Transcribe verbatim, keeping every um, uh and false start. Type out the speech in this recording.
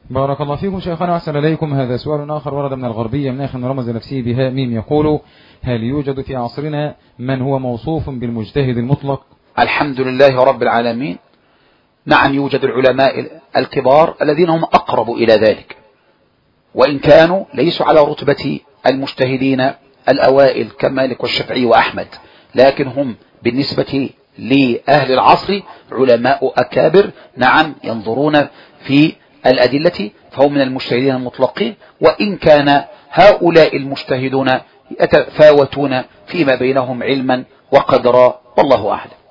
بارك الله فيكم شيخنا وأحسن إليكم. هذا سؤال آخر ورد من الغربية من أخ رمز نفسه بهاء ميم يقول: هل يوجد في عصرنا من هو موصوف بالمجتهد المطلق؟ الحمد لله رب العالمين. نعم، يوجد العلماء الكبار الذين هم أقرب إلى ذلك، وإن كانوا ليسوا على رتبة المجتهدين الأوائل كمالك والشافعي وأحمد، لكن هم بالنسبة لأهل العصر علماء أكابر. نعم، ينظرون في الأدلة، فهم من المجتهدين المطلقين، وإن كان هؤلاء المجتهدون يتفاوتون فيما بينهم علما وقدرا، والله أعلم.